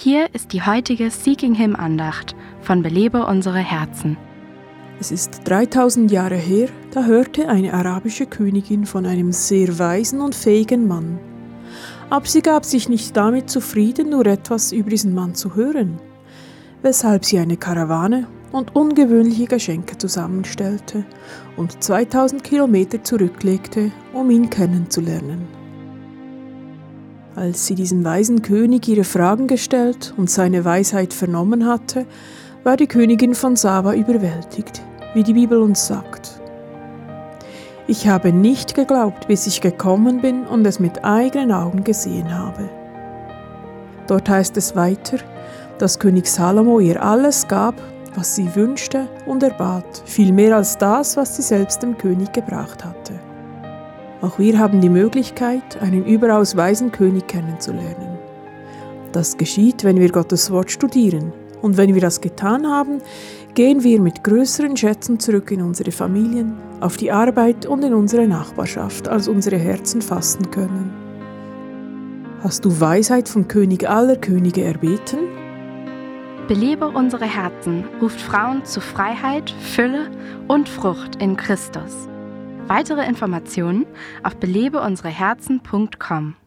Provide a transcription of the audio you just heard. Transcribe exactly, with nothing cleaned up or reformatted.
Hier ist die heutige Seeking Him Andacht von Belebe unsere Herzen. Es ist dreitausend Jahre her, da hörte eine arabische Königin von einem sehr weisen und fähigen Mann. Aber sie gab sich nicht damit zufrieden, nur etwas über diesen Mann zu hören, weshalb sie eine Karawane und ungewöhnliche Geschenke zusammenstellte und zweitausend Kilometer zurücklegte, um ihn kennenzulernen. Als sie diesem weisen König ihre Fragen gestellt und seine Weisheit vernommen hatte, war die Königin von Saba überwältigt, wie die Bibel uns sagt. Ich habe nicht geglaubt, bis ich gekommen bin und es mit eigenen Augen gesehen habe. Dort heißt es weiter, dass König Salomo ihr alles gab, was sie wünschte und erbat, viel mehr als das, was sie selbst dem König gebracht hatte. Auch wir haben die Möglichkeit, einen überaus weisen König kennenzulernen. Das geschieht, wenn wir Gottes Wort studieren. Und wenn wir das getan haben, gehen wir mit größeren Schätzen zurück in unsere Familien, auf die Arbeit und in unsere Nachbarschaft, als unsere Herzen fassen können. Hast du Weisheit vom König aller Könige erbeten? Belebe unsere Herzen ruft Frauen zu Freiheit, Fülle und Frucht in Christus. Weitere Informationen auf belebe unsere herzen punkt com.